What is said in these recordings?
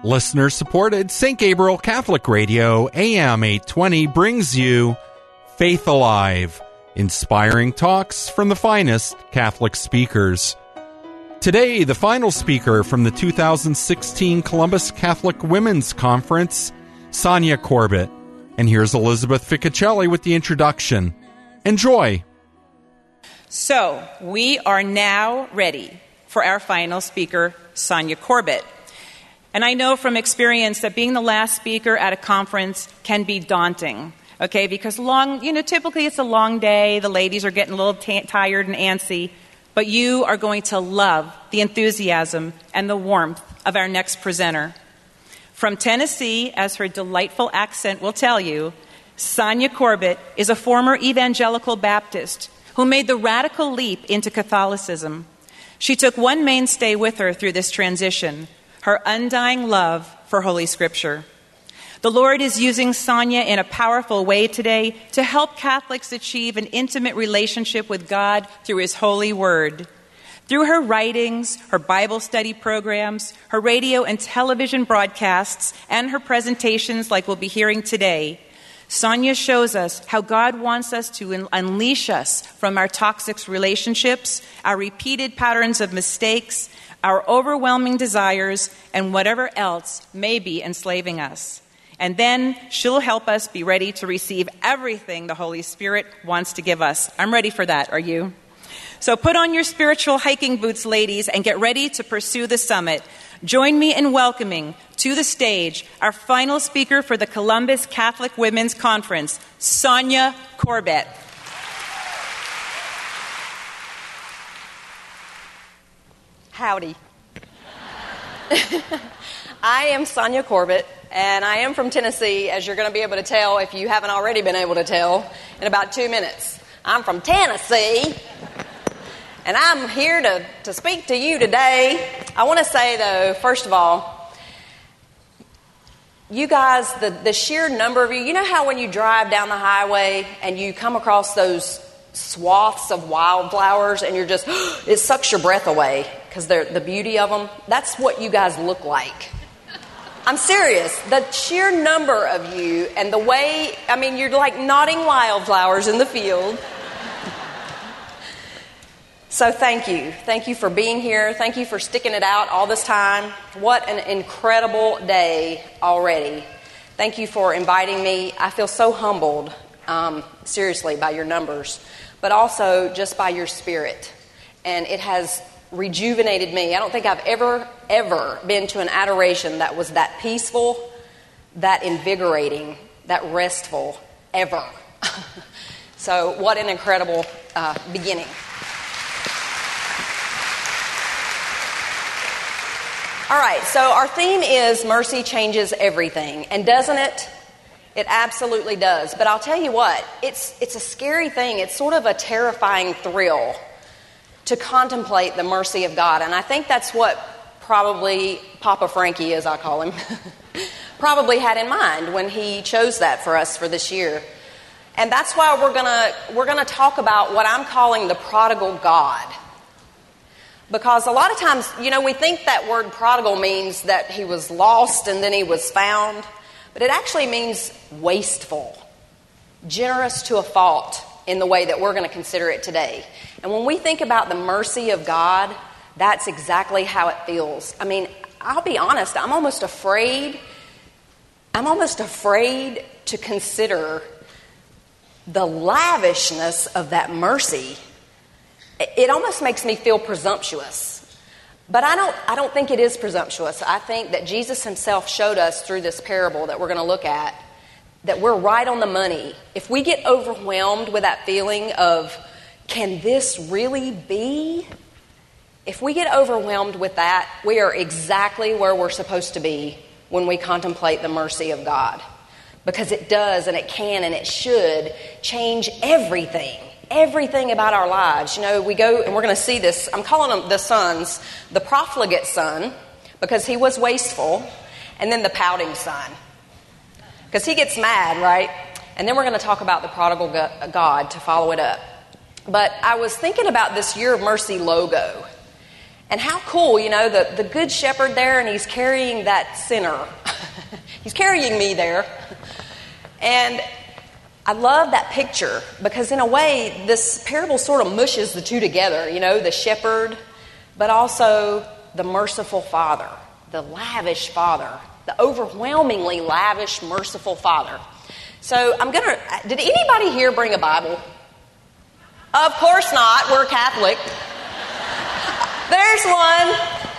Listener-supported St. Gabriel Catholic Radio, AM 820, brings you Faith Alive, inspiring talks from the finest Catholic speakers. Today, the final speaker from the 2016 Columbus Catholic Women's Conference, Sonia Corbett. And here's Elizabeth Ficacelli with the introduction. Enjoy. So, we are now ready for our final speaker, Sonia Corbett. And I know from experience that being the last speaker at a conference can be daunting, okay? Because typically it's a long day, the ladies are getting a little tired and antsy, but you are going to love the enthusiasm and the warmth of our next presenter. From Tennessee, as her delightful accent will tell you, Sonia Corbett is a former evangelical Baptist who made the radical leap into Catholicism. She took one mainstay with her through this transition: her undying love for Holy Scripture. The Lord is using Sonia in a powerful way today to help Catholics achieve an intimate relationship with God through His holy word. Through her writings, her Bible study programs, her radio and television broadcasts, and her presentations like we'll be hearing today, Sonia shows us how God wants us to unleash us from our toxic relationships, our repeated patterns of mistakes, our overwhelming desires, and whatever else may be enslaving us. And then she'll help us be ready to receive everything the Holy Spirit wants to give us. I'm ready for that. Are you? So put on your spiritual hiking boots, ladies, and get ready to pursue the summit. Join me in welcoming to the stage our final speaker for the Columbus Catholic Women's Conference, Sonia Corbett. Howdy. I am Sonia Corbett, and I am from Tennessee, as you're going to be able to tell if you haven't already been able to tell in about 2 minutes. I'm from Tennessee, and I'm here to speak to you today. I want to say, though, first of all, you guys, the sheer number of you know how when you drive down the highway and you come across those swaths of wildflowers and you're just, it sucks your breath away because the beauty of them? That's what you guys look like. I'm serious. The sheer number of you and the way, you're like nodding wildflowers in the field. So thank you. Thank you for being here. Thank you for sticking it out all this time. What an incredible day already. Thank you for inviting me. I feel so humbled, seriously, by your numbers, but also just by your spirit. And it has rejuvenated me. I don't think I've ever been to an adoration that was that peaceful, that invigorating, that restful, ever. So what an incredible beginning. All right, so our theme is mercy changes everything. And doesn't it? It absolutely does. But I'll tell you what, it's a scary thing. It's sort of a terrifying thrill to contemplate the mercy of God. And I think that's what probably Papa Frankie, as I call him, probably had in mind when he chose that for us for this year. And that's why we're gonna talk about what I'm calling the prodigal God. Because a lot of times, we think that word prodigal means that he was lost and then he was found. But it actually means wasteful, generous to a fault in the way that we're going to consider it today. And when we think about the mercy of God, that's exactly how it feels. I'll be honest, I'm almost afraid to consider the lavishness of that mercy. It almost makes me feel presumptuous. But I don't think it is presumptuous. I think that Jesus himself showed us through this parable that we're going to look at that we're right on the money. If we get overwhelmed with that feeling of, can this really be? If we get overwhelmed with that, we are exactly where we're supposed to be when we contemplate the mercy of God. Because it does and it can and it should change everything. Everything about our lives. We go, and we're going to see this. I'm calling them the sons, the profligate son, because he was wasteful, and then the pouting son, because he gets mad, right? And then we're going to talk about the prodigal God to follow it up. But I was thinking about this Year of Mercy logo, And how cool, the good shepherd there, and he's carrying that sinner. He's carrying me there. And I love that picture because in a way, this parable sort of mushes the two together, the shepherd, but also the merciful Father, the lavish Father, the overwhelmingly lavish, merciful Father. So did anybody here bring a Bible? Of course not, we're Catholic. There's one.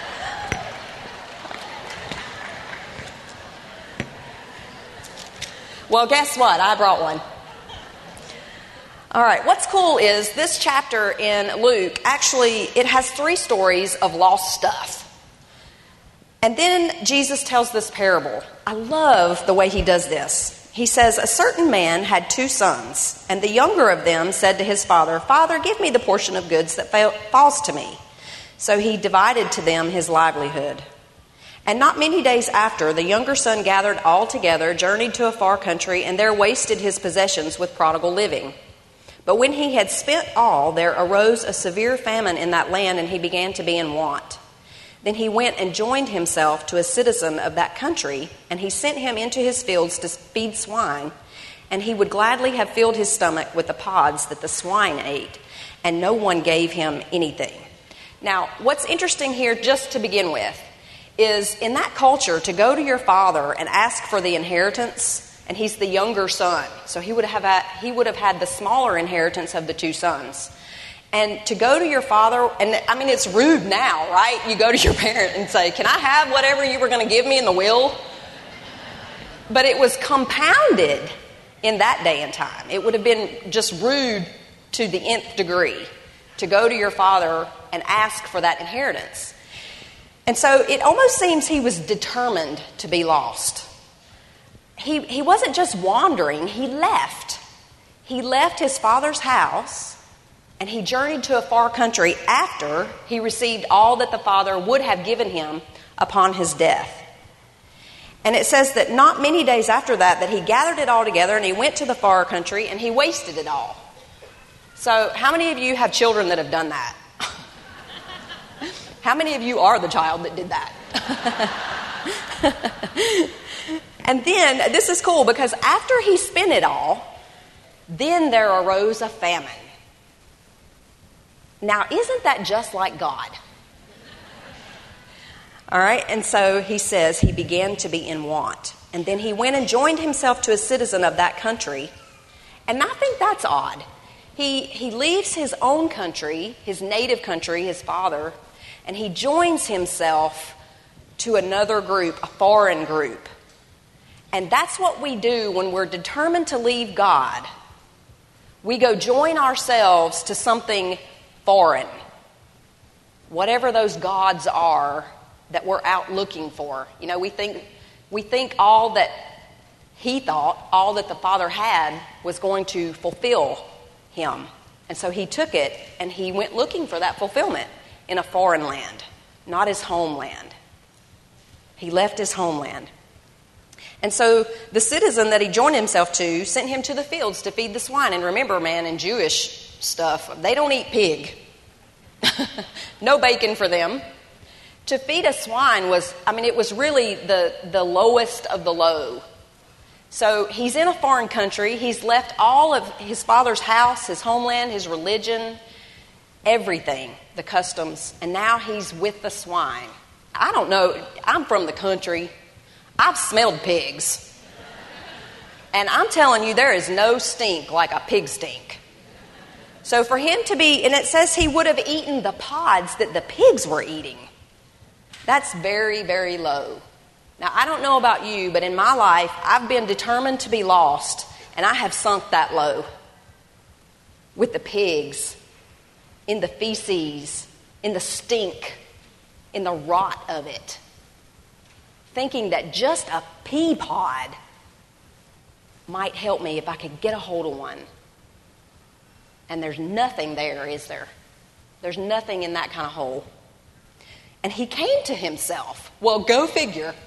Well, guess what? I brought one. All right, what's cool is this chapter in Luke, actually, it has 3 stories of lost stuff. And then Jesus tells this parable. I love the way he does this. He says, a certain man had 2 sons, and the younger of them said to his father, Father, give me the portion of goods that falls to me. So he divided to them his livelihood. And not many days after, the younger son gathered all together, journeyed to a far country, and there wasted his possessions with prodigal living. But when he had spent all, there arose a severe famine in that land, and he began to be in want. Then he went and joined himself to a citizen of that country, and he sent him into his fields to feed swine, and he would gladly have filled his stomach with the pods that the swine ate, and no one gave him anything. Now, what's interesting here, just to begin with, is in that culture, to go to your father and ask for the inheritance, and he's the younger son, so he would have had the smaller inheritance of the 2 sons. And to go to your father, and I mean, it's rude now, right? You go to your parent and say, can I have whatever you were going to give me in the will? But it was compounded in that day and time. It would have been just rude to the nth degree to go to your father and ask for that inheritance. And so it almost seems he was determined to be lost. He wasn't just wandering, he left. He left his father's house and he journeyed to a far country after he received all that the father would have given him upon his death. And it says that not many days after that he gathered it all together and he went to the far country and he wasted it all. So how many of you have children that have done that? How many of you are the child that did that? And then, this is cool because after he spent it all, then there arose a famine. Now, isn't that just like God? All right, and so he says he began to be in want. And then he went and joined himself to a citizen of that country. And I think that's odd. He leaves his own country, his native country, his father, and he joins himself to another group, a foreign group. And that's what we do when we're determined to leave God. We go join ourselves to something foreign. Whatever those gods are that we're out looking for. You know, we think all that he thought, all that the Father had, was going to fulfill him. And so he took it and he went looking for that fulfillment in a foreign land, not his homeland. He left his homeland. And so the citizen that he joined himself to sent him to the fields to feed the swine. And remember, man, in Jewish stuff, they don't eat pig. No bacon for them. To feed a swine it was really the lowest of the low. So he's in a foreign country. He's left all of his father's house, his homeland, his religion, everything, the customs, and now he's with the swine. I don't know. I'm from the country. I've smelled pigs. And I'm telling you, there is no stink like a pig stink. So for him to be, and it says he would have eaten the pods that the pigs were eating. That's very, very low. Now, I don't know about you, but in my life, I've been determined to be lost, and I have sunk that low with the pigs, in the feces, in the stink, in the rot of it, thinking that just a pea pod might help me if I could get a hold of one. And there's nothing there, is there? There's nothing in that kind of hole. And he came to himself. Well, go figure.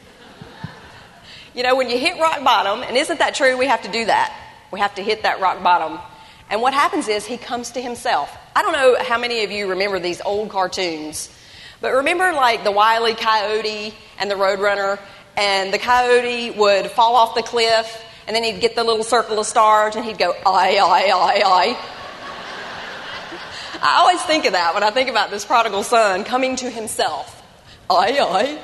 You know, when you hit rock bottom, and isn't that true? We have to do that. We have to hit that rock bottom. And what happens is he comes to himself. I don't know how many of you remember these old cartoons But remember like the Wile E. Coyote and the Roadrunner, and the coyote would fall off the cliff, and then he'd get the little circle of stars, and he'd go, "Aye, aye, aye, aye." I always think of that when I think about this prodigal son coming to himself. Aye, aye.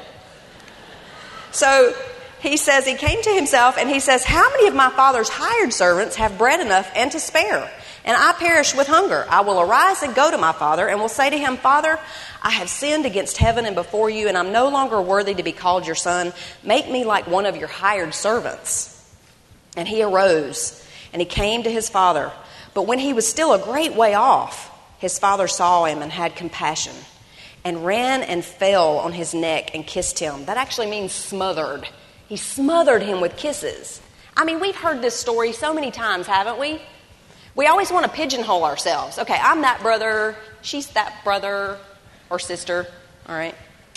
So he says he came to himself, and he says, "How many of my father's hired servants have bread enough and to spare? And I perish with hunger. I will arise and go to my father, and will say to him, Father, I have sinned against heaven and before you, and I'm no longer worthy to be called your son. Make me like one of your hired servants." And he arose, and he came to his father. But when he was still a great way off, his father saw him and had compassion, and ran and fell on his neck and kissed him. That actually means smothered. He smothered him with kisses. I mean, we've heard this story so many times, haven't we? We always want to pigeonhole ourselves. Okay, I'm that brother, she's that brother or sister, all right?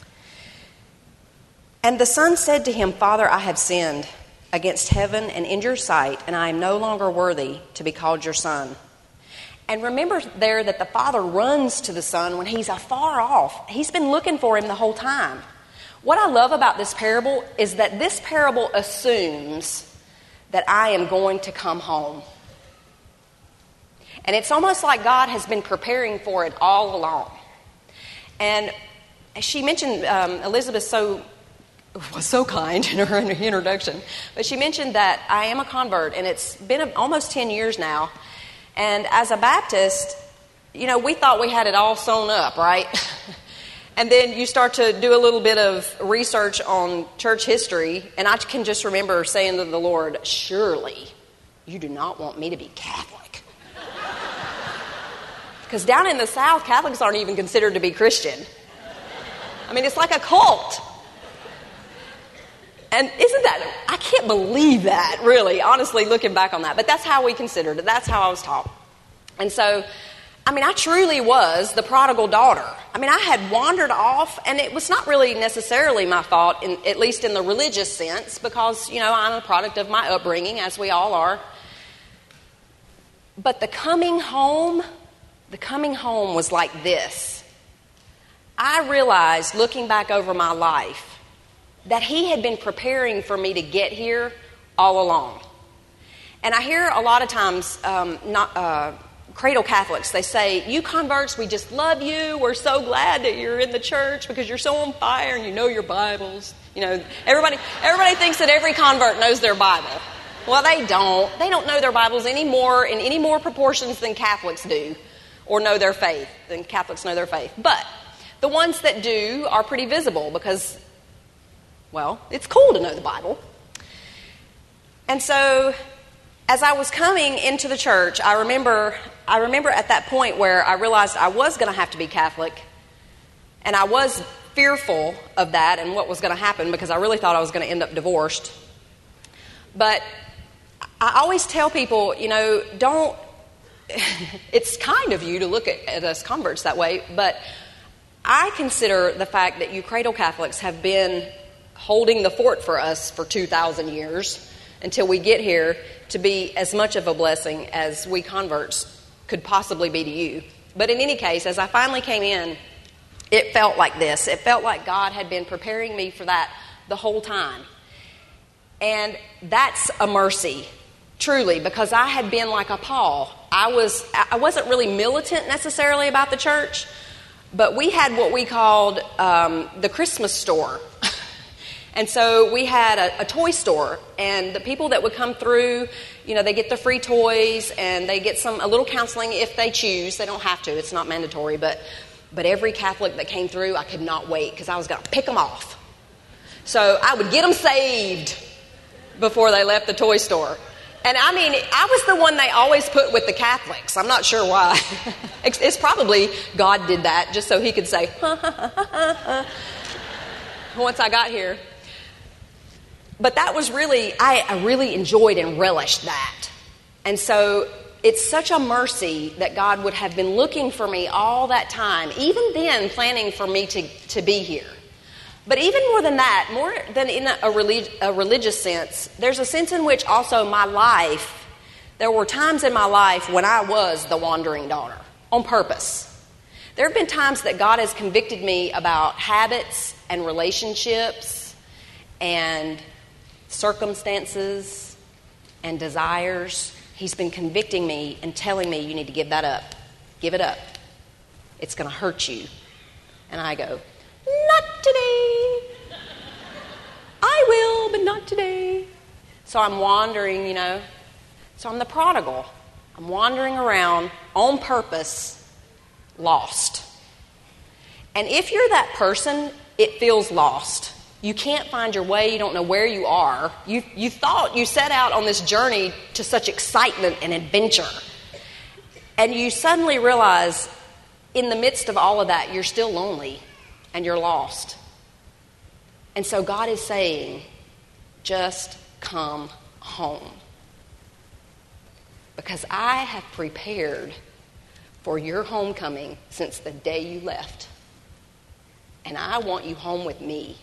And the son said to him, Father, I have sinned against heaven and in your sight, and I am no longer worthy to be called your son. And remember there that the father runs to the son when he's afar off. He's been looking for him the whole time. What I love about this parable is that this parable assumes that I am going to come home. And it's almost like God has been preparing for it all along. And she mentioned, Elizabeth was so kind in her introduction, but she mentioned that I am a convert, and it's been almost 10 years now. And as a Baptist, you know, we thought we had it all sewn up, right? And then you start to do a little bit of research on church history, and I can just remember saying to the Lord, surely you do not want me to be Catholic. Because down in the South, Catholics aren't even considered to be Christian. I mean, it's like a cult. And isn't that, I can't believe that, really, honestly, looking back on that. But that's how we considered it. That's how I was taught. And so, I mean, I truly was the prodigal daughter. I mean, I had wandered off, and it was not really necessarily my fault, at least in the religious sense, because, you know, I'm a product of my upbringing, as we all are. But the coming home was like this. I realized, looking back over my life, that he had been preparing for me to get here all along. And I hear a lot of times, cradle Catholics, they say, you converts, we just love you. We're so glad that you're in the church because you're so on fire and you know your Bibles. You know, everybody thinks that every convert knows their Bible. Well, they don't. They don't know their Bibles in any more proportions than Catholics do, or know their faith, than Catholics know their faith. But the ones that do are pretty visible because, well, it's cool to know the Bible. And so, as I was coming into the church, I remember at that point where I realized I was going to have to be Catholic, and I was fearful of that and what was going to happen because I really thought I was going to end up divorced. But I always tell people, you know, don't, it's kind of you to look at us converts that way, but I consider the fact that you cradle Catholics have been holding the fort for us for 2,000 years until we get here to be as much of a blessing as we converts could possibly be to you. But in any case, as I finally came in, it felt like this. It felt like God had been preparing me for that the whole time. And that's a mercy, truly, because I had been like a Paul. I wasn't really militant necessarily about the church, but we had what we called the Christmas store. And so we had a toy store, and the people that would come through, you know, they get the free toys, and they get a little counseling if they choose. They don't have to. It's not mandatory. But every Catholic that came through, I could not wait because I was going to pick them off. So I would get them saved before they left the toy store. And I mean, I was the one they always put with the Catholics. I'm not sure why. It's probably God did that just so he could say, ha, ha, ha, ha, ha, once I got here. But that was really, I really enjoyed and relished that. And so it's such a mercy that God would have been looking for me all that time, even then planning for me to be here. But even more than that, more than in a religious sense, there's a sense in which also my life, there were times in my life when I was the wandering daughter on purpose. There have been times that God has convicted me about habits and relationships and circumstances and desires. He's been convicting me and telling me, you need to give that up. Give it up. It's going to hurt you. And I go, not today. I will, but not today. So I'm wandering, So I'm the prodigal. I'm wandering around on purpose, lost. And if you're that person, it feels lost. You can't find your way. You don't know where you are. You thought you set out on this journey to such excitement and adventure. And you suddenly realize in the midst of all of that, you're still lonely and you're lost. And so God is saying, just come home. Because I have prepared for your homecoming since the day you left. And I want you home with me.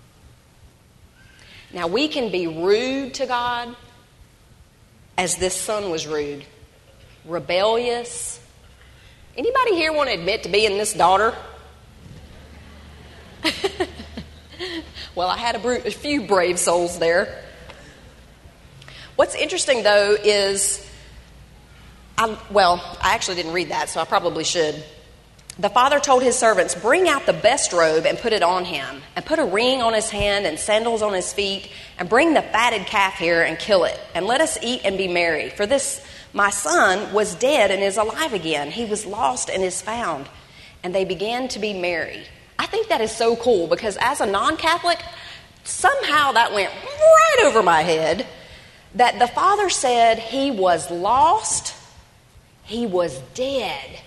Now, we can be rude to God, as this son was rude, rebellious. Anybody here want to admit to being this daughter? Well, I had a few brave souls there. What's interesting, though, is, I actually didn't read that, so I probably should. The father told his servants, bring out the best robe and put it on him, and put a ring on his hand and sandals on his feet, and bring the fatted calf here and kill it, and let us eat and be merry. For this, my son, was dead and is alive again. He was lost and is found. And they began to be merry. I think that is so cool, because as a non-Catholic, somehow that went right over my head, that the father said he was lost, he was dead.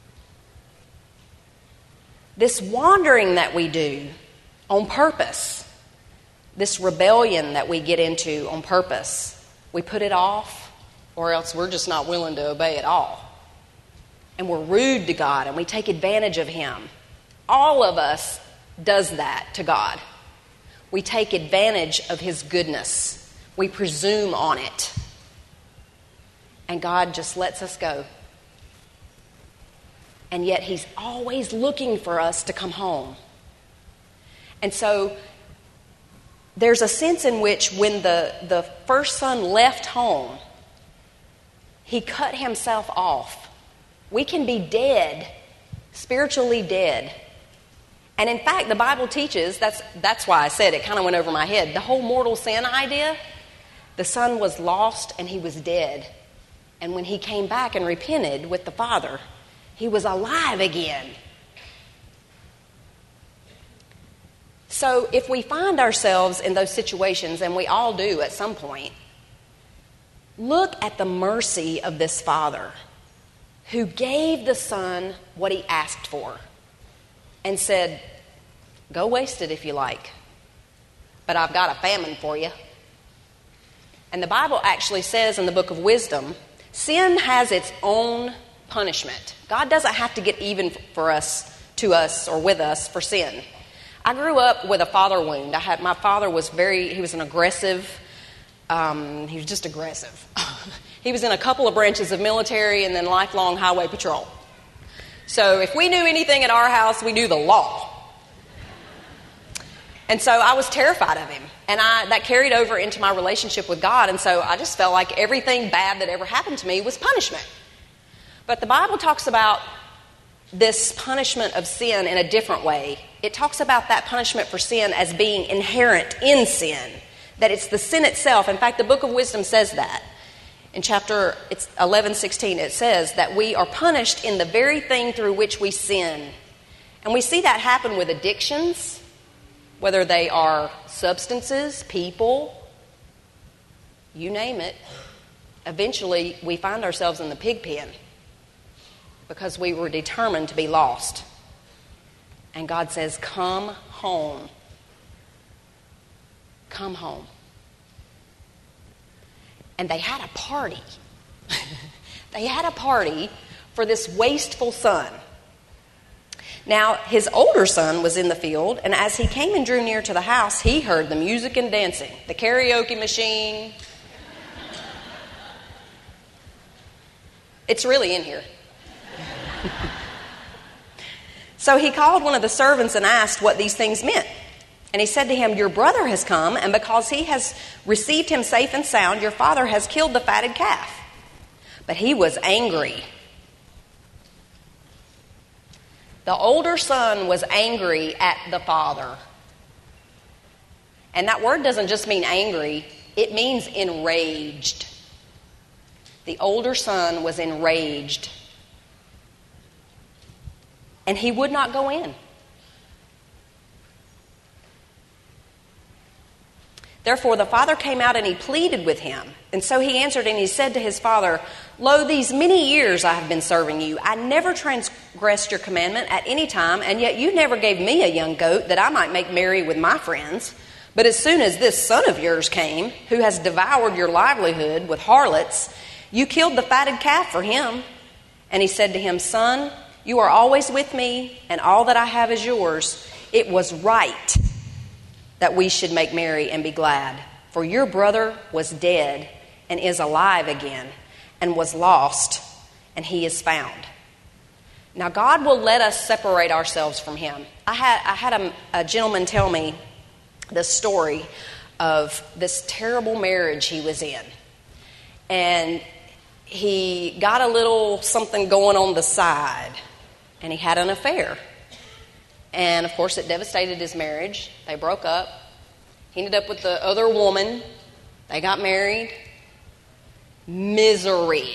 This wandering that we do on purpose, this rebellion that we get into on purpose, we put it off, or else we're just not willing to obey at all. And we're rude to God, and we take advantage of Him. All of us does that to God. We take advantage of His goodness. We presume on it. And God just lets us go. And yet He's always looking for us to come home. And so there's a sense in which when the first son left home, he cut himself off. We can be dead, spiritually dead. And in fact, the Bible teaches, that's why I said it kind of went over my head, the whole mortal sin idea, the son was lost and he was dead. And when he came back and repented with the Father, he was alive again. So if we find ourselves in those situations, and we all do at some point, look at the mercy of this Father who gave the Son what he asked for and said, go waste it if you like, but I've got a famine for you. And the Bible actually says in the book of Wisdom, sin has its own punishment. God doesn't have to get even to us or with us for sin. I grew up with a father wound. My father was he was an aggressive, he was just aggressive. He was in a couple of branches of military and then lifelong highway patrol. So if we knew anything at our house, we knew the law. And so I was terrified of him. And that carried over into my relationship with God. And so I just felt like everything bad that ever happened to me was punishment. But the Bible talks about this punishment of sin in a different way. It talks about that punishment for sin as being inherent in sin, that it's the sin itself. In fact, the book of Wisdom says that. In chapter 11:16, it says that we are punished in the very thing through which we sin. And we see that happen with addictions, whether they are substances, people, you name it. Eventually, we find ourselves in the pig pen because we were determined to be lost. And God says, come home. Come home. And they had a party. They had a party for this wasteful son. Now, his older son was in the field, and as he came and drew near to the house, he heard the music and dancing, the karaoke machine. It's really in here. So he called one of the servants and asked what these things meant. And he said to him, your brother has come, and because he has received him safe and sound, your father has killed the fatted calf. But he was angry. The older son was angry at the father. And that word doesn't just mean angry, it means enraged. The older son was enraged. And he would not go in. Therefore the father came out and he pleaded with him. And so he answered and he said to his father, lo, these many years I have been serving you. I never transgressed your commandment at any time, and yet you never gave me a young goat that I might make merry with my friends. But as soon as this son of yours came, who has devoured your livelihood with harlots, you killed the fatted calf for him. And he said to him, son, you are always with me, and all that I have is yours. It was right that we should make merry and be glad. For your brother was dead and is alive again, and was lost, and he is found. Now God will let us separate ourselves from him. I had a gentleman tell me the story of this terrible marriage he was in. And he got a little something going on the side, and he had an affair. And of course it devastated his marriage. They broke up. He ended up with the other woman. They got married. Misery.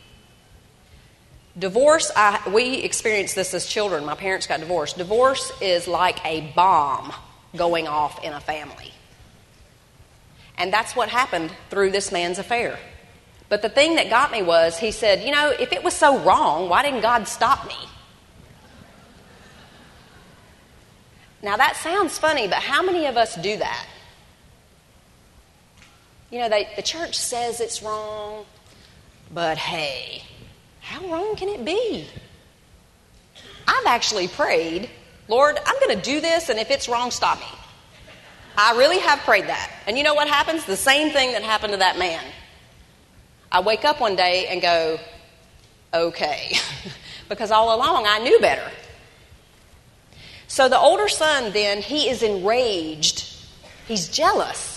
Divorce, we experienced this as children. My parents got divorced. Divorce is like a bomb going off in a family. And that's what happened through this man's affair. But the thing that got me was, he said, you know, if it was so wrong, why didn't God stop me? Now that sounds funny, but how many of us do that? You know, the church says it's wrong, but hey, how wrong can it be? I've actually prayed, Lord, I'm going to do this, and if it's wrong, stop me. I really have prayed that. And you know what happens? The same thing that happened to that man. I wake up one day and go, okay, because all along I knew better. So the older son then, he is enraged. He's jealous.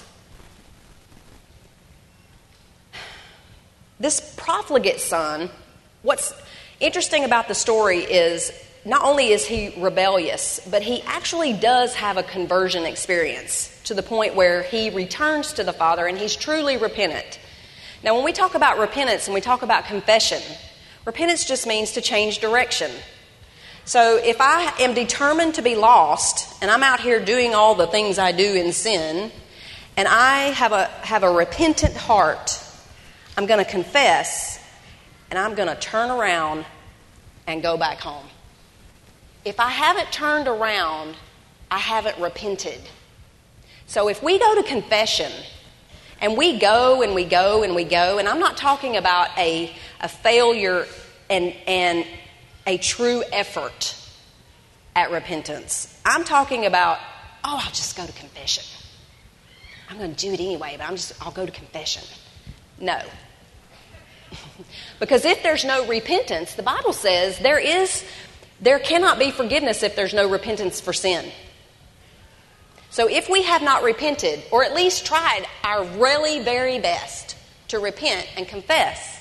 This profligate son, what's interesting about the story is not only is he rebellious, but he actually does have a conversion experience to the point where he returns to the Father and he's truly repentant. Now, when we talk about repentance and we talk about confession, repentance just means to change direction. So if I am determined to be lost and I'm out here doing all the things I do in sin, and I have a repentant heart, I'm going to confess, and I'm going to turn around and go back home. If I haven't turned around, I haven't repented. So if we go to confession, and we go and we go and we go, and I'm not talking about a failure and a true effort at repentance. I'm talking about, I'll just go to confession. I'm going to do it anyway, but I'll go to confession. No. Because if there's no repentance, the Bible says there cannot be forgiveness if there's no repentance for sin. So if we have not repented, or at least tried our really very best to repent and confess,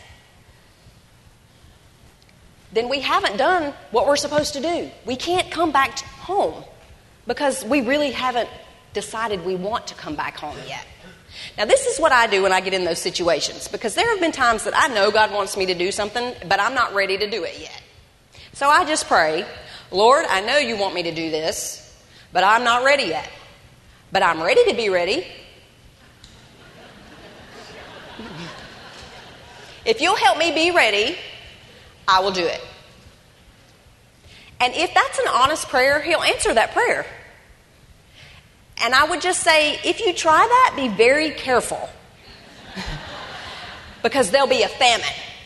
then we haven't done what we're supposed to do. We can't come back home because we really haven't decided we want to come back home yet. Now, this is what I do when I get in those situations, because there have been times that I know God wants me to do something, but I'm not ready to do it yet. So I just pray, Lord, I know you want me to do this, but I'm not ready yet. But I'm ready to be ready. If you'll help me be ready, I will do it. And if that's an honest prayer, He'll answer that prayer. And I would just say, if you try that, be very careful. Because there'll be a famine.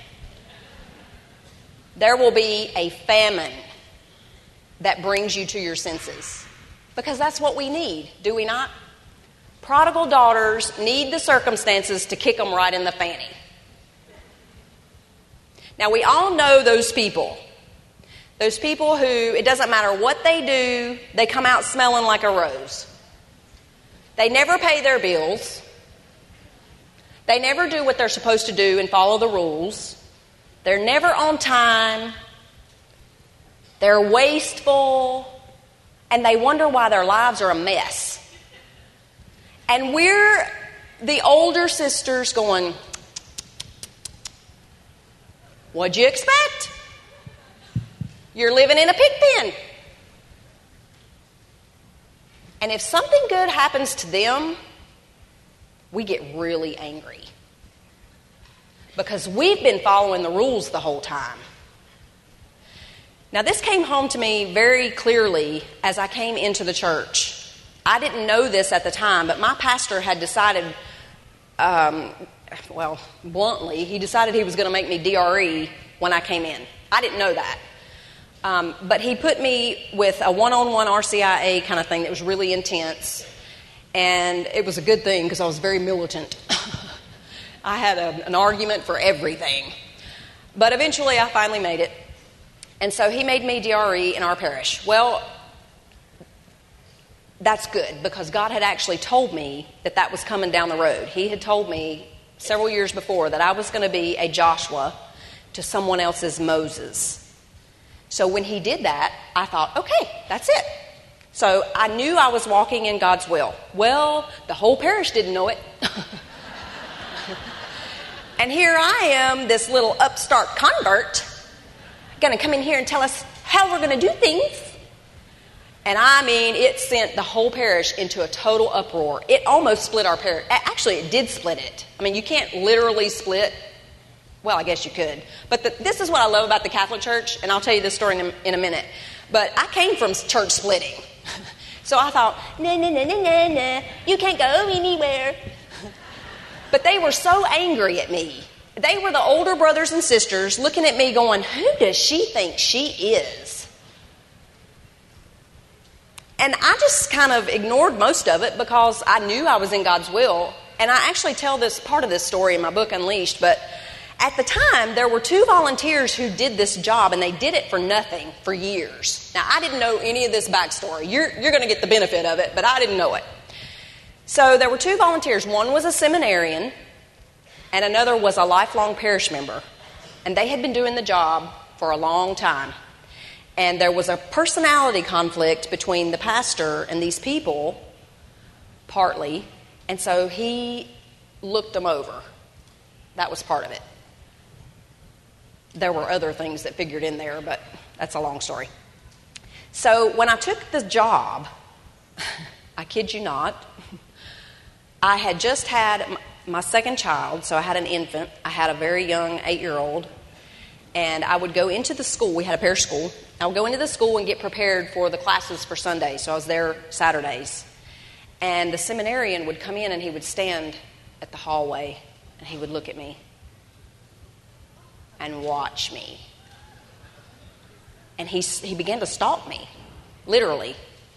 There will be a famine that brings you to your senses. Because that's what we need, do we not? Prodigal daughters need the circumstances to kick them right in the fanny. Now, we all know those people Those people who, it doesn't matter what they do, they come out smelling like a rose. They never pay their bills. They never do what they're supposed to do and follow the rules. They're never on time. They're wasteful. And they wonder why their lives are a mess. And we're the older sisters going, what'd you expect? You're living in a pig pen. And if something good happens to them, we get really angry. Because we've been following the rules the whole time. Now, this came home to me very clearly as I came into the church. I didn't know this at the time, but my pastor had decided, bluntly, he decided he was going to make me DRE when I came in. I didn't know that. But he put me with a one-on-one RCIA kind of thing that was really intense. And it was a good thing because I was very militant. I had an argument for everything. But eventually I finally made it. And so he made me DRE in our parish. Well, that's good because God had actually told me that that was coming down the road. He had told me several years before that I was going to be a Joshua to someone else's Moses. So when he did that, I thought, okay, that's it. So I knew I was walking in God's will. Well, the whole parish didn't know it. And here I am, this little upstart convert, going to come in here and tell us how we're going to do things. And I mean, it sent the whole parish into a total uproar. It almost split our parish. Actually, it did split it. I mean, you can't literally split. Well, I guess you could. But this is what I love about the Catholic Church, and I'll tell you this story in a minute. But I came from church splitting. So I thought, no, you can't go anywhere. But they were so angry at me. They were the older brothers and sisters looking at me going, who does she think she is? And I just kind of ignored most of it because I knew I was in God's will. And I actually tell this part of this story in my book, Unleashed, but at the time, there were 2 volunteers who did this job, and they did it for nothing for years. Now, I didn't know any of this backstory. You're going to get the benefit of it, but I didn't know it. So there were 2 volunteers. One was a seminarian, and another was a lifelong parish member. And they had been doing the job for a long time. And there was a personality conflict between the pastor and these people, partly. And so he looked them over. That was part of it. There were other things that figured in there, but that's a long story. So when I took the job, I kid you not, I had just had my second child, so I had an infant. I had a very young 8-year-old, and I would go into the school. We had a parish school. I would go into the school and get prepared for the classes for Sunday, so I was there Saturdays. And the seminarian would come in and he would stand at the hallway, and he would look at me and watch me. And he began to stalk me, literally.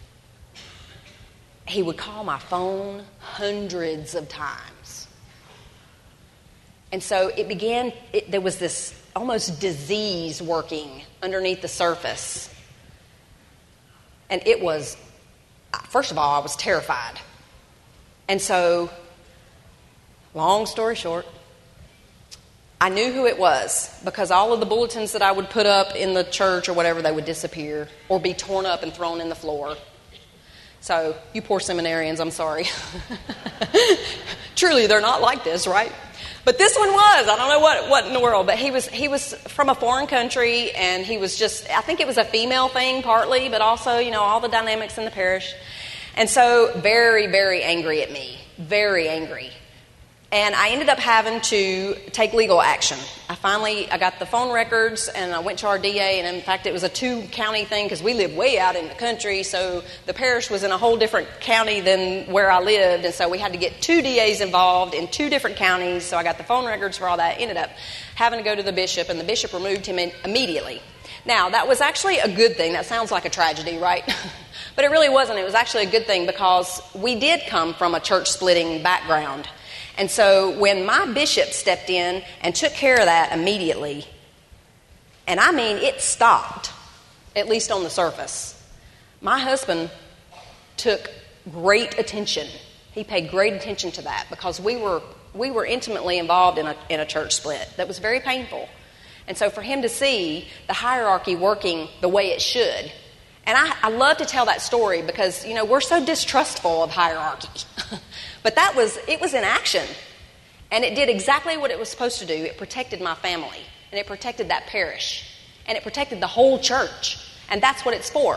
He would call my phone hundreds of times. And so there was this almost disease working underneath the surface. And it was, first of all, I was terrified. And so, long story short, I knew who it was because all of the bulletins that I would put up in the church or whatever, they would disappear or be torn up and thrown in the floor. So, you poor seminarians, I'm sorry. Truly, they're not like this, right? But this one was. I don't know what in the world. But he was from a foreign country, and he was just, I think it was a female thing partly, but also, all the dynamics in the parish. And so, very, very angry at me. Very angry. And I ended up having to take legal action. I got the phone records, and I went to our DA, and in fact, it was a 2-county thing because we live way out in the country, so the parish was in a whole different county than where I lived, and so we had to get 2 DAs involved in 2 different counties, so I got the phone records for all that. Ended up having to go to the bishop, and the bishop removed him immediately. Now, that was actually a good thing. That sounds like a tragedy, right? But it really wasn't. It was actually a good thing because we did come from a church-splitting background. And so when my bishop stepped in and took care of that immediately, and I mean it stopped, at least on the surface. My husband took great attention. He paid great attention to that because we were intimately involved in a church split that was very painful. And so for him to see the hierarchy working the way it should, and I love to tell that story because, we're so distrustful of hierarchy. But it was in action. And it did exactly what it was supposed to do. It protected my family. And it protected that parish. And it protected the whole church. And that's what it's for.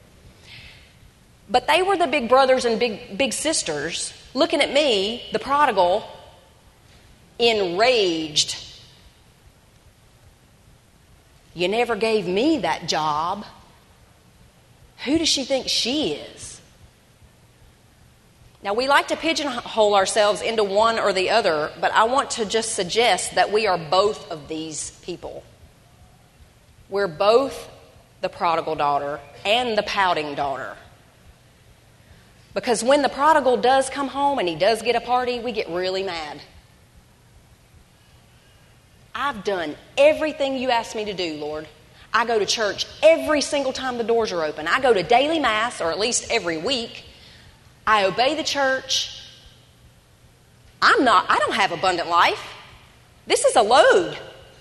But they were the big brothers and big sisters looking at me, the prodigal, enraged. You never gave me that job. Who does she think she is? Now, we like to pigeonhole ourselves into one or the other, but I want to just suggest that we are both of these people. We're both the prodigal daughter and the pouting daughter. Because when the prodigal does come home and he does get a party, we get really mad. I've done everything you asked me to do, Lord. I go to church every single time the doors are open. I go to daily mass, or at least every week. I obey the church. I don't have abundant life. This is a load.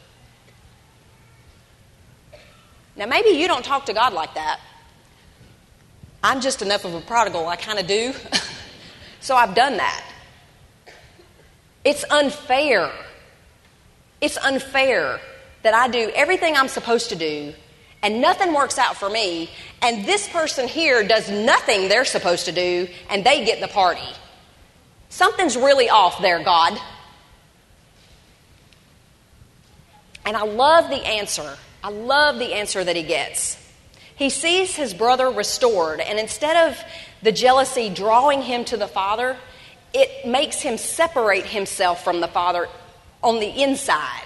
Now, maybe you don't talk to God like that. I'm just enough of a prodigal, I kind of do. So I've done that. It's unfair. It's unfair that I do everything I'm supposed to do and nothing works out for me, and this person here does nothing they're supposed to do and they get the party. Something's really off there, God. And I love the answer. I love the answer that he gets. He sees his brother restored, and instead of the jealousy drawing him to the father, it makes him separate himself from the father on the inside.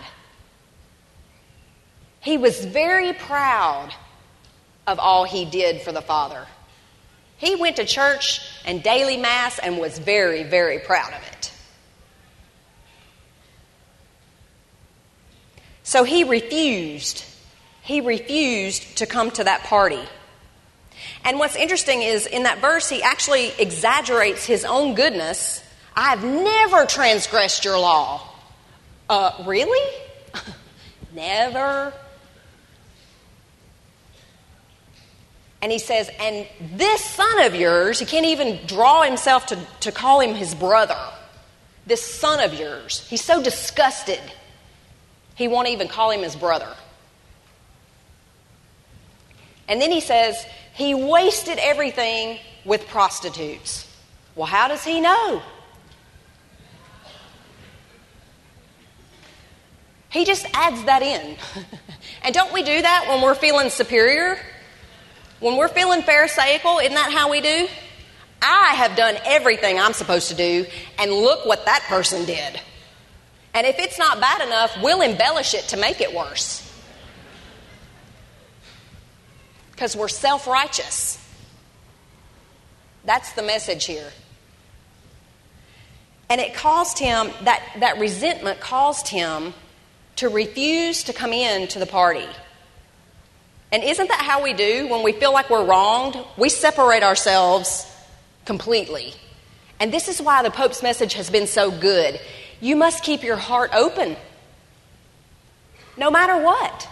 He was very proud of all he did for the Father. He went to church and daily mass and was very, very proud of it. So he refused. He refused to come to that party. And what's interesting is in that verse, he actually exaggerates his own goodness. I've never transgressed your law. Really? Never. And he says, and this son of yours, he can't even draw himself to call him his brother. This son of yours. He's so disgusted, he won't even call him his brother. And then he says, he wasted everything with prostitutes. Well, how does he know? He just adds that in. And don't we do that when we're feeling superior? When we're feeling pharisaical, isn't that how we do? I have done everything I'm supposed to do, and look what that person did. And if it's not bad enough, we'll embellish it to make it worse. Because we're self-righteous. That's the message here. And it caused him, that resentment caused him to refuse to come in to the party. And isn't that how we do when we feel like we're wronged? We separate ourselves completely. And this is why the Pope's message has been so good. You must keep your heart open. No matter what.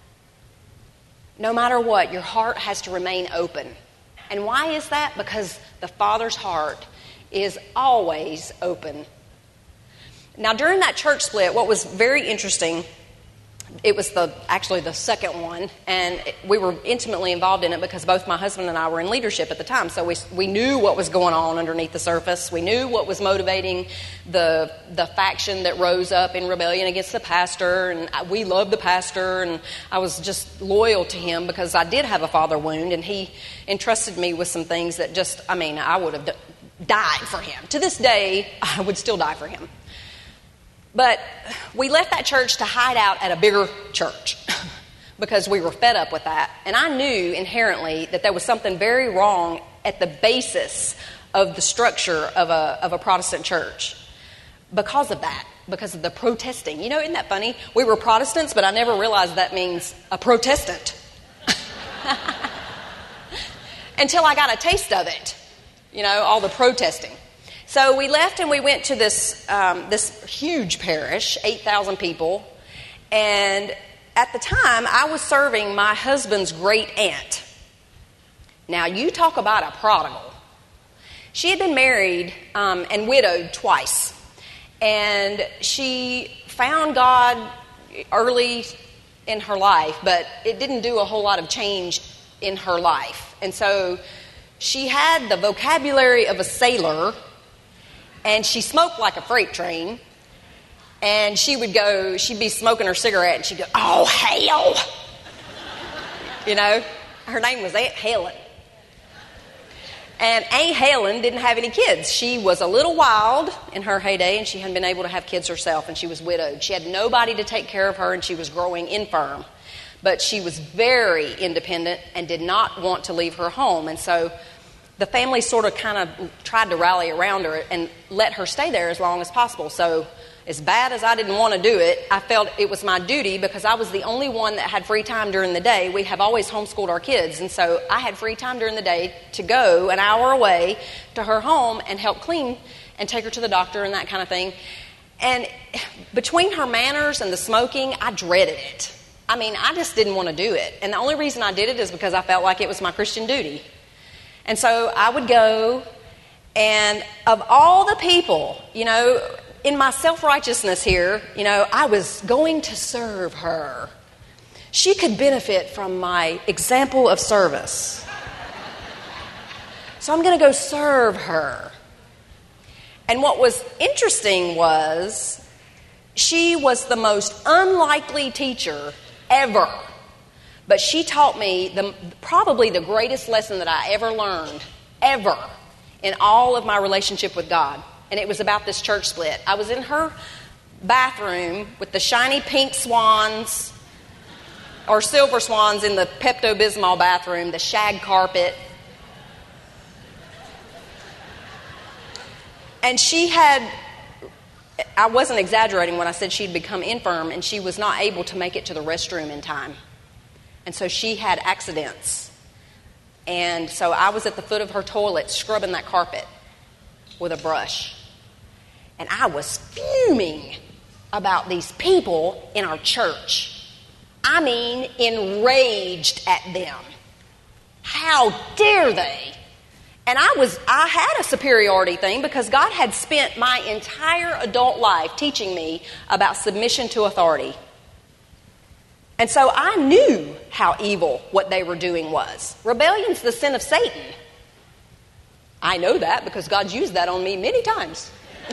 No matter what, your heart has to remain open. And why is that? Because the Father's heart is always open. Now, during that church split, what was very interesting, it was actually the second one, and we were intimately involved in it because both my husband and I were in leadership at the time, so we knew what was going on underneath the surface. We knew what was motivating the faction that rose up in rebellion against the pastor, and we loved the pastor, and I was just loyal to him because I did have a father wound, and he entrusted me with some things that I would have died for him. To this day, I would still die for him. But we left that church to hide out at a bigger church because we were fed up with that. And I knew inherently that there was something very wrong at the basis of the structure of a Protestant church because of that, because of the protesting. Isn't that funny? We were Protestants, but I never realized that means a Protestant. Until I got a taste of it, all the protesting. So we left and we went to this huge parish, 8,000 people. And at the time, I was serving my husband's great aunt. Now, you talk about a prodigal. She had been married and widowed twice. And she found God early in her life, but it didn't do a whole lot of change in her life. And so she had the vocabulary of a sailor, and she smoked like a freight train. And she'd be smoking her cigarette, and she'd go, "Oh, hell!" Her name was Aunt Helen. And Aunt Helen didn't have any kids. She was a little wild in her heyday, and she hadn't been able to have kids herself, and she was widowed. She had nobody to take care of her, and she was growing infirm. But she was very independent and did not want to leave her home. And so the family sort of kind of tried to rally around her and let her stay there as long as possible. So as bad as I didn't want to do it, I felt it was my duty because I was the only one that had free time during the day. We have always homeschooled our kids, and so I had free time during the day to go an hour away to her home and help clean and take her to the doctor and that kind of thing. And between her manners and the smoking, I dreaded it. I just didn't want to do it. And the only reason I did it is because I felt like it was my Christian duty. And so I would go, and of all the people, in my self-righteousness here, I was going to serve her. She could benefit from my example of service. So I'm going to go serve her. And what was interesting was she was the most unlikely teacher ever. But she taught me probably the greatest lesson that I ever learned, ever, in all of my relationship with God. And it was about this church split. I was in her bathroom with the shiny pink swans, or silver swans in the Pepto-Bismol bathroom, the shag carpet. And I wasn't exaggerating when I said she'd become infirm, and she was not able to make it to the restroom in time. And so she had accidents. And so I was at the foot of her toilet scrubbing that carpet with a brush. And I was fuming about these people in our church. Enraged at them. How dare they? And I had a superiority thing because God had spent my entire adult life teaching me about submission to authority. And so I knew how evil what they were doing was. Rebellion's the sin of Satan. I know that because God's used that on me many times.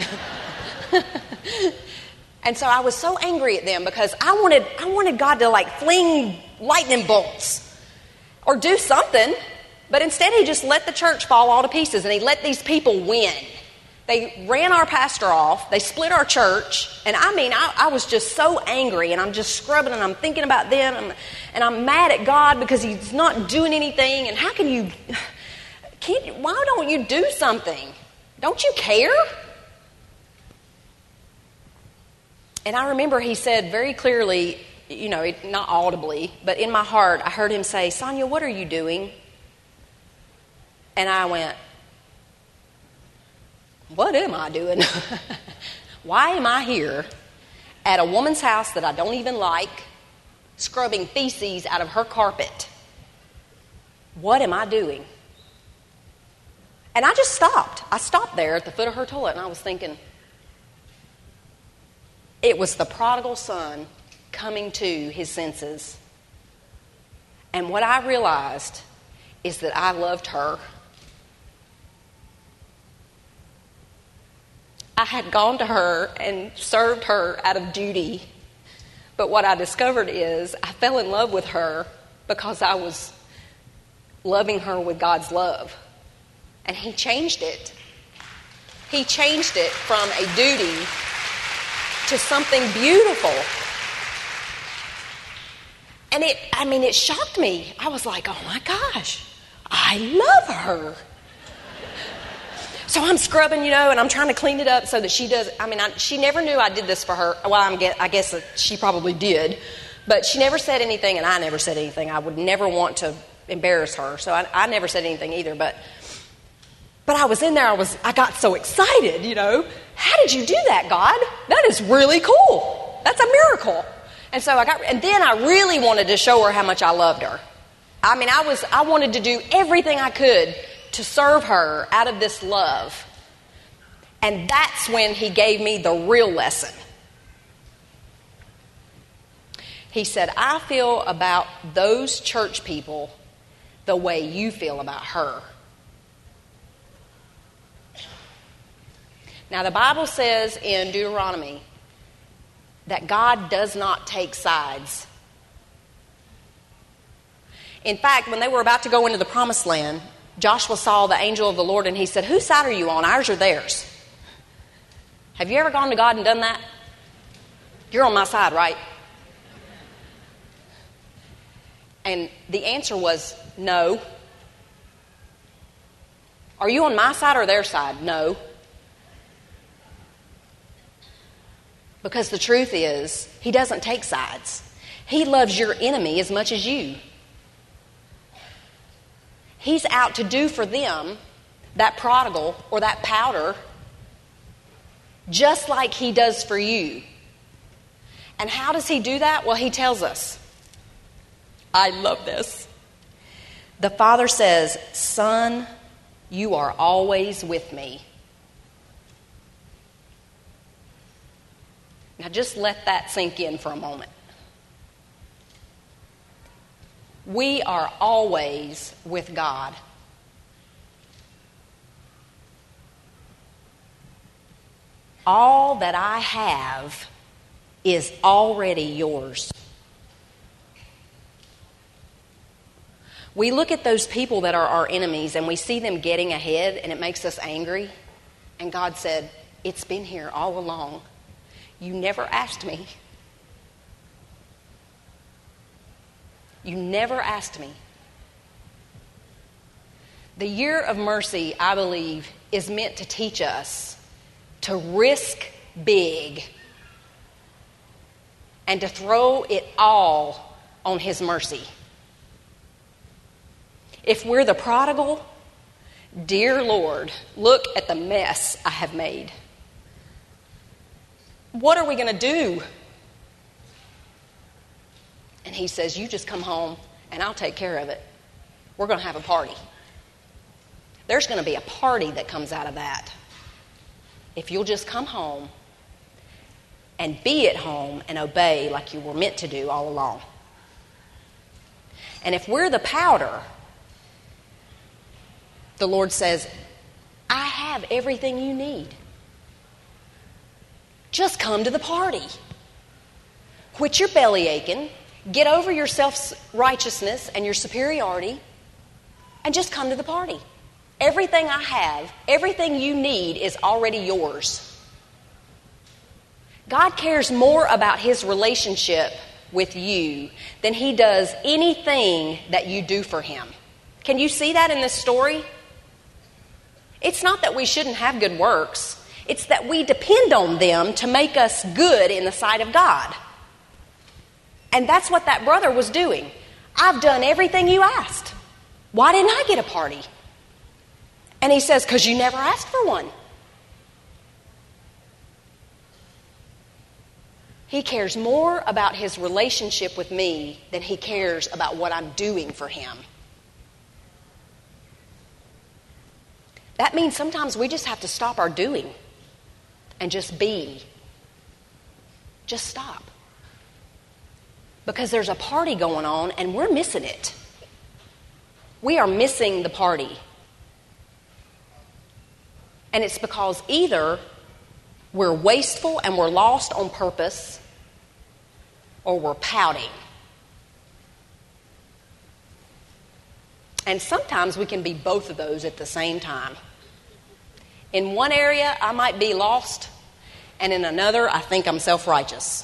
And so I was so angry at them because I wanted God to fling lightning bolts or do something. But instead he just let the church fall all to pieces, and he let these people win. They ran our pastor off. They split our church. And I was just so angry, and I'm just scrubbing, and I'm thinking about them, and I'm mad at God because he's not doing anything. And how why don't you do something? Don't you care? And I remember he said very clearly, not audibly, but in my heart, I heard him say, "Sonia, what are you doing?" And I went, "What am I doing? Why am I here at a woman's house that I don't even like, scrubbing feces out of her carpet? What am I doing?" And I just stopped. I stopped there at the foot of her toilet, and I was thinking, it was the prodigal son coming to his senses. And what I realized is that I loved her. I had gone to her and served her out of duty. But what I discovered is I fell in love with her because I was loving her with God's love. And he changed it. He changed it from a duty to something beautiful. And it shocked me. I was like, oh my gosh, I love her. So I'm scrubbing, and I'm trying to clean it up so that she does. She never knew I did this for her. Well, I guess that she probably did. But she never said anything, and I never said anything. I would never want to embarrass her. So I never said anything either. But I was in there, I got so excited, How did you do that, God? That is really cool. That's a miracle. And so and then I really wanted to show her how much I loved her. I mean, I wanted to do everything I could to serve her out of this love. And that's when he gave me the real lesson. He said, I feel about those church people the way you feel about her. Now, the Bible says in Deuteronomy that God does not take sides. In fact, when they were about to go into the promised land, Joshua saw the angel of the Lord and he said, whose side are you on, ours or theirs? Have you ever gone to God and done that? You're on my side, right? And the answer was no. Are you on my side or their side? No. Because the truth is, he doesn't take sides. He loves your enemy as much as you. He's out to do for them, that prodigal or that powder, just like he does for you. And how does he do that? Well, he tells us. I love this. The Father says, Son, you are always with me. Now just let that sink in for a moment. We are always with God. All that I have is already yours. We look at those people that are our enemies and we see them getting ahead and it makes us angry. And God said, it's been here all along. You never asked me. You never asked me. The year of mercy, I believe, is meant to teach us to risk big and to throw it all on His mercy. If we're the prodigal, dear Lord, look at the mess I have made. What are we going to do? And He says, you just come home and I'll take care of it. We're going to have a party. There's going to be a party that comes out of that. If you'll just come home and be at home and obey like you were meant to do all along. And if we're the powder, the Lord says, I have everything you need. Just come to the party. Quit your belly aching. Get over your self-righteousness and your superiority and just come to the party. Everything I have, everything you need is already yours. God cares more about His relationship with you than He does anything that you do for Him. Can you see that in this story? It's not that we shouldn't have good works. It's that we depend on them to make us good in the sight of God. And that's what that brother was doing. I've done everything you asked. Why didn't I get a party? And he says, because you never asked for one. He cares more about His relationship with me than He cares about what I'm doing for Him. That means sometimes we just have to stop our doing and just be. Just stop. Because there's a party going on and we're missing it. We are missing the party. And it's because either we're wasteful and we're lost on purpose, or we're pouting. And sometimes we can be both of those at the same time. In one area, I might be lost, and in another, I think I'm self-righteous.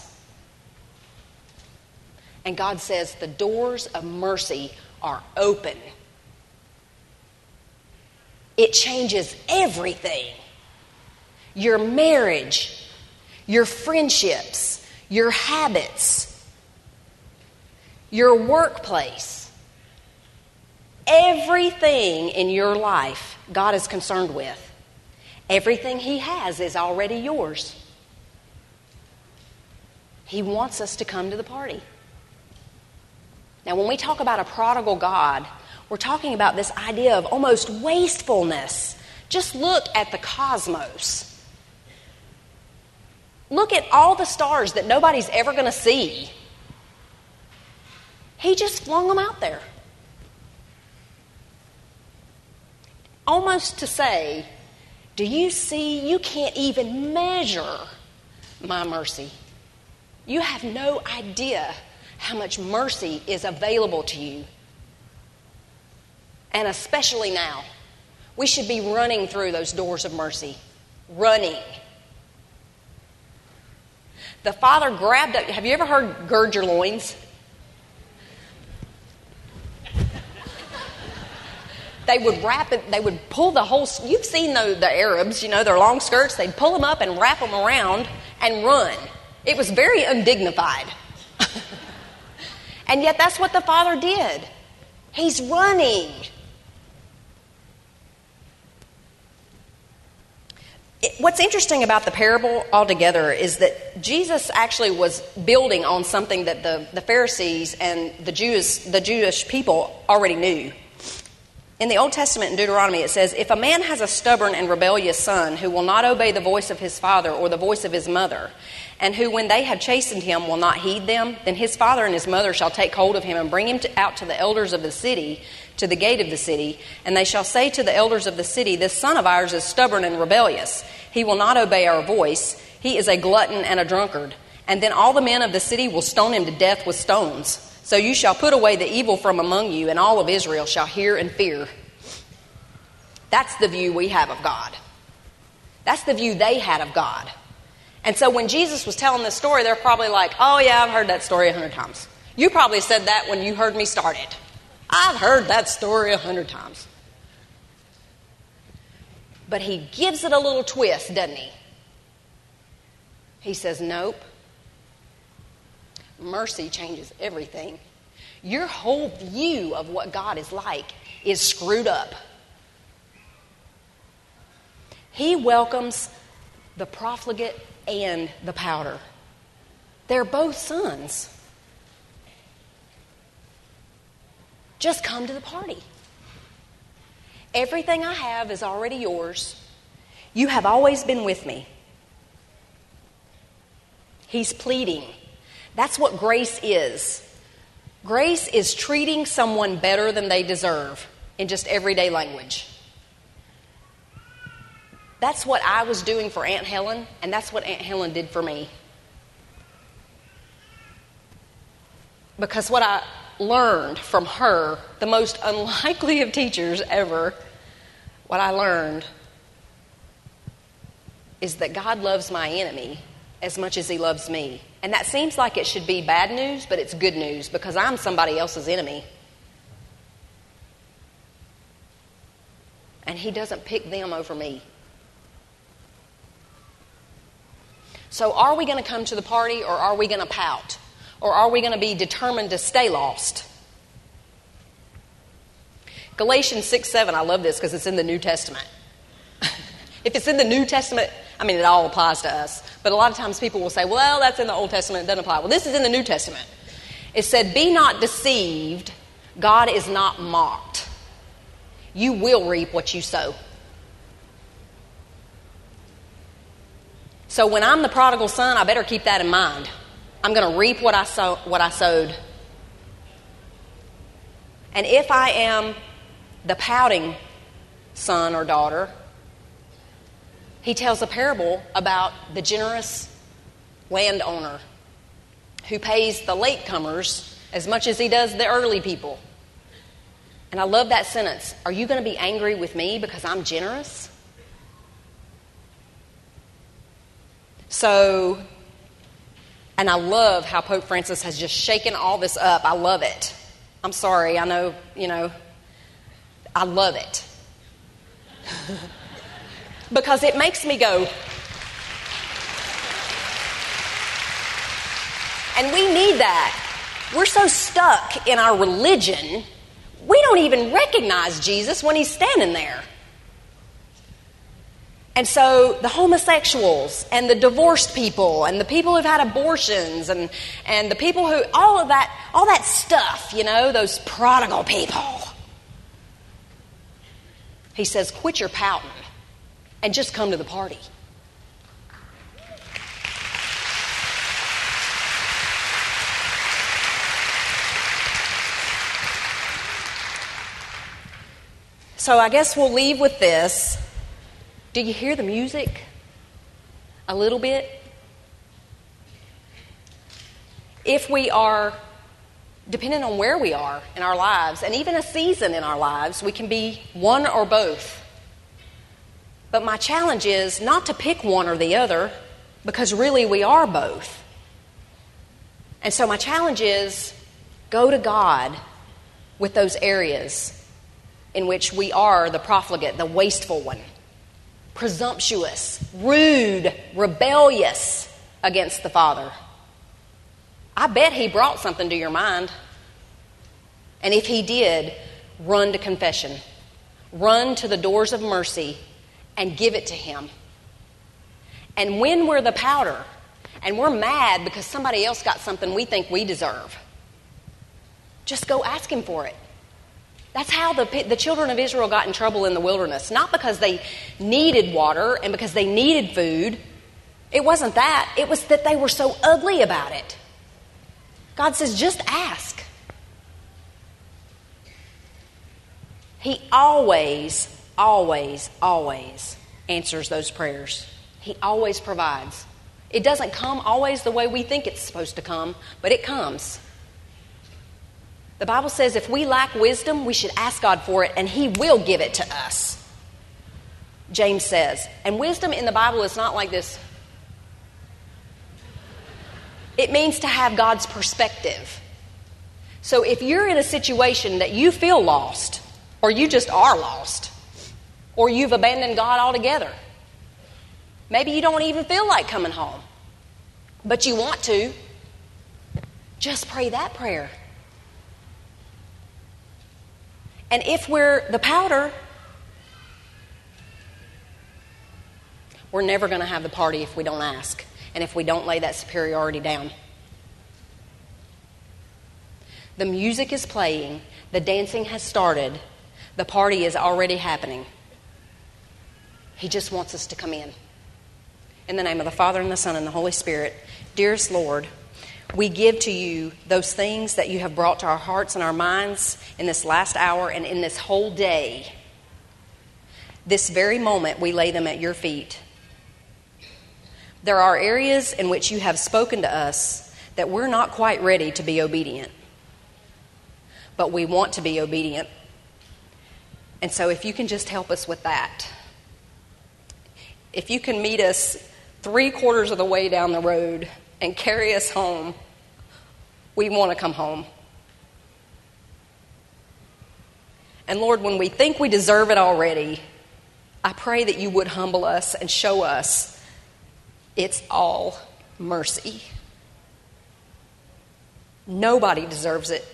And God says the doors of mercy are open. It changes everything. Your marriage, your friendships, your habits, your workplace. Everything in your life God is concerned with. Everything He has is already yours. He wants us to come to the party. Now, when we talk about a prodigal God, we're talking about this idea of almost wastefulness. Just look at the cosmos. Look at all the stars that nobody's ever going to see. He just flung them out there. Almost to say, do you see, you can't even measure my mercy. You have no idea how much mercy is available to you. And especially now, we should be running through those doors of mercy. Running. The Father grabbed up. Have you ever heard gird your loins? They would wrap it, they would pull the whole, you've seen the Arabs, their long skirts, they'd pull them up and wrap them around and run. It was very undignified. And yet that's what the Father did. He's running. What's interesting about the parable altogether is that Jesus actually was building on something that the Pharisees and the Jewish people already knew. In the Old Testament, in Deuteronomy, it says, if a man has a stubborn and rebellious son who will not obey the voice of his father or the voice of his mother, and who, when they have chastened him, will not heed them, then his father and his mother shall take hold of him and bring him out to the elders of the city, to the gate of the city, and they shall say to the elders of the city, this son of ours is stubborn and rebellious. He will not obey our voice. He is a glutton and a drunkard. And then all the men of the city will stone him to death with stones. So you shall put away the evil from among you, and all of Israel shall hear and fear. That's the view we have of God. That's the view they had of God. And so when Jesus was telling this story, they're probably like, oh yeah, I've heard that story 100 times. You probably said that when you heard me start it. I've heard that story 100 times. But he gives it a little twist, doesn't he? He says, nope. Mercy changes everything. Your whole view of what God is like is screwed up. He welcomes the profligate and the pouter. They're both sons. Just come to the party. Everything I have is already yours. You have always been with me. He's pleading. That's what grace is. Grace is treating someone better than they deserve in just everyday language. That's what I was doing for Aunt Helen, and that's what Aunt Helen did for me. Because what I learned from her, the most unlikely of teachers ever, what I learned is that God loves my enemy as much as he loves me. And that seems like it should be bad news, but it's good news because I'm somebody else's enemy. And he doesn't pick them over me. So are we going to come to the party or are we going to pout? Or are we going to be determined to stay lost? Galatians 6:7, I love this because it's in the New Testament. If it's in the New Testament, I mean, it all applies to us. But a lot of times people will say, well, that's in the Old Testament, it doesn't apply. Well, this is in the New Testament. It said, be not deceived, God is not mocked. You will reap what you sow. So when I'm the prodigal son, I better keep that in mind. I'm going to reap what I sowed. And if I am the pouting son or daughter, he tells a parable about the generous landowner who pays the latecomers as much as he does the early people. And I love that sentence. Are you going to be angry with me because I'm generous? So, and I love how Pope Francis has just shaken all this up. I love it. I'm sorry, I know, I love it. Because it makes me go. And we need that. We're so stuck in our religion. we don't even recognize Jesus when he's standing there. And so the homosexuals and the divorced people and the people who've had abortions and the people who, all that stuff, those prodigal people. He says, quit your pouting and just come to the party. So I guess we'll leave with this. Do you hear the music? A little bit? If we are, depending on where we are in our lives, and even a season in our lives, we can be one or both. But my challenge is not to pick one or the other, because really we are both. And so my challenge is go to God with those areas in which we are the profligate, the wasteful one, presumptuous, rude, rebellious against the Father. I bet he brought something to your mind. And if he did, run to confession. Run to the doors of mercy and give it to him. And when we're the powder and we're mad because somebody else got something we think we deserve, just go ask him for it. That's how the children of Israel got in trouble in the wilderness. Not because they needed water and because they needed food. It wasn't that. It was that they were so ugly about it. God says, just ask. He always, always, always answers those prayers. He always provides. It doesn't come always the way we think it's supposed to come, but it comes. The Bible says if we lack wisdom, we should ask God for it, and he will give it to us. James says. And wisdom in the Bible is not like this. It means to have God's perspective. So if you're in a situation that you feel lost, or you just are lost, or you've abandoned God altogether, maybe you don't even feel like coming home, but you want to, just pray that prayer. And if we're the powder, we're never going to have the party if we don't ask and if we don't lay that superiority down. The music is playing, the dancing has started, the party is already happening. He just wants us to come in. In the name of the Father and the Son and the Holy Spirit, dearest Lord, we give to you those things that you have brought to our hearts and our minds in this last hour and in this whole day. This very moment, we lay them at your feet. There are areas in which you have spoken to us that we're not quite ready to be obedient. But we want to be obedient. And so if you can just help us with that. If you can meet us 3/4 of the way down the road and carry us home, we want to come home. And Lord, when we think we deserve it already, I pray that you would humble us and show us it's all mercy. Nobody deserves it.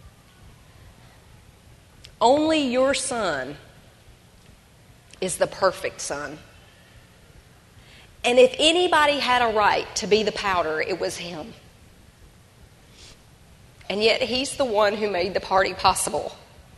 Only your Son is the perfect Son. And if anybody had a right to be the powder, it was him. And yet he's the one who made the party possible.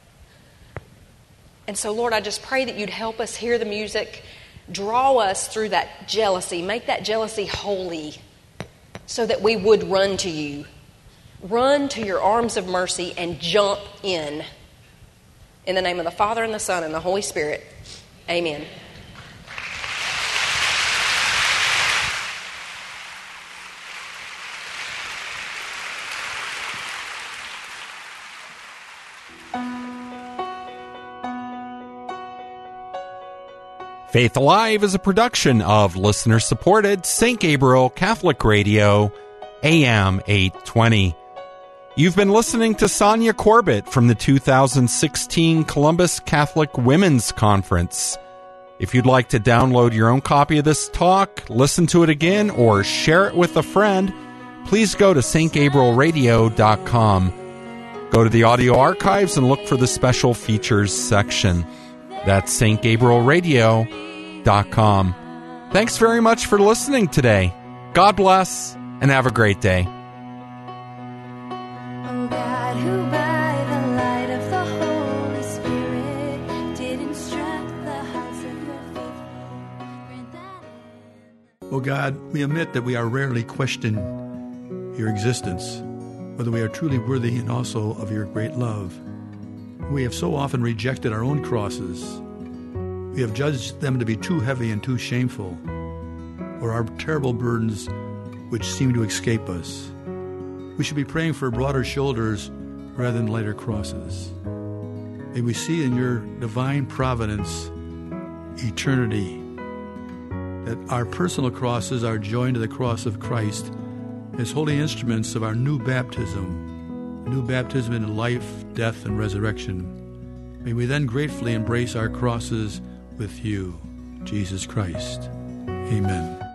And so, Lord, I just pray that you'd help us hear the music, draw us through that jealousy, make that jealousy holy, so that we would run to you. Run to your arms of mercy and jump in. In the name of the Father and the Son and the Holy Spirit. Amen. Faith Alive is a production of listener-supported St. Gabriel Catholic Radio, AM 820. You've been listening to Sonia Corbett from the 2016 Columbus Catholic Women's Conference. If you'd like to download your own copy of this talk, listen to it again, or share it with a friend, please go to stgabrielradio.com. Go to the audio archives and look for the special features section. That's stgabrielradio.com. Thanks very much for listening today. God bless and have a great day. Oh God, who by the light of the Holy Spirit did instruct the hearts of your faithful. Grant that Oh God, we admit that we are rarely questioning your existence, whether we are truly worthy and also of your great love. We have so often rejected our own crosses. We have judged them to be too heavy and too shameful, or our terrible burdens which seem to escape us. We should be praying for broader shoulders rather than lighter crosses. May we see in your divine providence eternity, that our personal crosses are joined to the cross of Christ as holy instruments of our new baptism in life, death, and resurrection. May we then gratefully embrace our crosses with you, Jesus Christ. Amen.